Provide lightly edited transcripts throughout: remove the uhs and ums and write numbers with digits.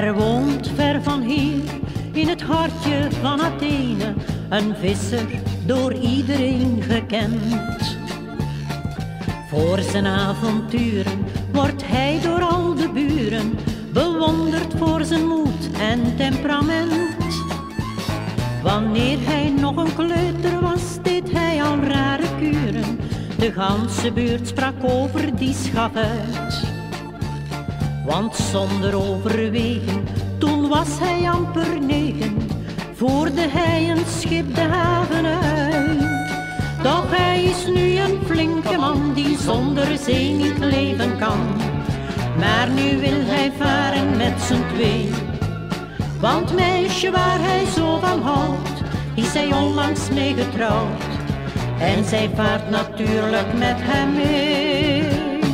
Er woont ver van hier, in het hartje van Athene, een visser door iedereen gekend. Voor zijn avonturen wordt hij door al de buren bewonderd voor zijn moed en temperament. Wanneer hij nog een kleuter was, deed hij al rare kuren. De ganse buurt sprak over die schaf uit. Want zonder overwegen, toen was hij amper 9, voerde hij een schip de haven uit. Doch hij is nu een flinke man die zonder zee niet leven kan. Maar nu wil hij varen met z'n twee. Want meisje waar hij zo van houdt, is hij onlangs mee getrouwd. En zij vaart natuurlijk met hem mee.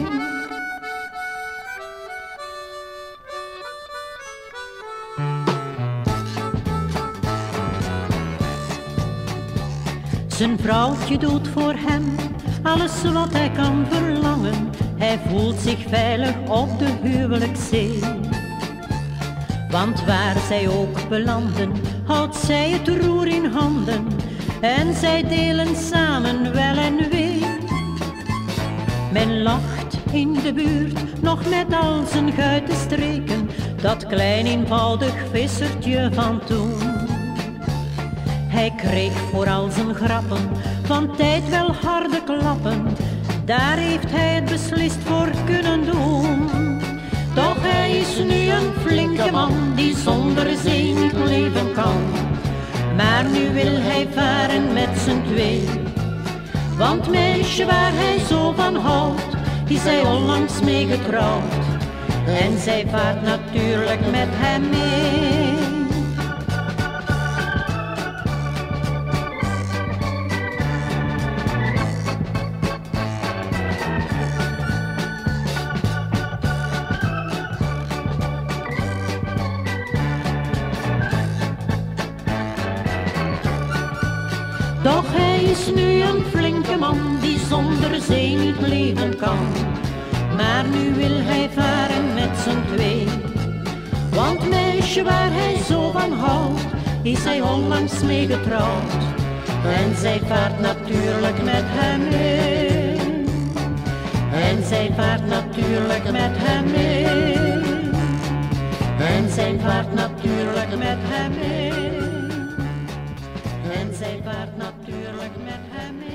Zijn vrouwtje doet voor hem alles wat hij kan verlangen. Hij voelt zich veilig op de huwelijkszee. Want waar zij ook belanden, houdt zij het roer in handen. En zij delen samen wel en wee. Men lacht in de buurt nog met al zijn guitenstreken, dat klein eenvoudig vissertje van toen. Hij kreeg voor al zijn grappen van tijd wel harde klappen. Daar heeft hij het beslist voor kunnen doen. Doch hij is nu een flinke man die zonder zee niet leven kan. Maar nu wil hij varen met z'n twee. Want meisje waar hij zo van houdt, is hij onlangs mee getrouwd. En zij vaart natuurlijk met hem mee. Doch hij is nu een flinke man die zonder zee niet leven kan. Maar nu wil hij varen met z'n twee. Want meisje waar hij zo van houdt, is hij onlangs mee getrouwd. En zij vaart natuurlijk met hem mee. En zij vaart natuurlijk met hem mee. En zij vaart natuurlijk met hem mee. En zij vaart natuurlijk met hem mee.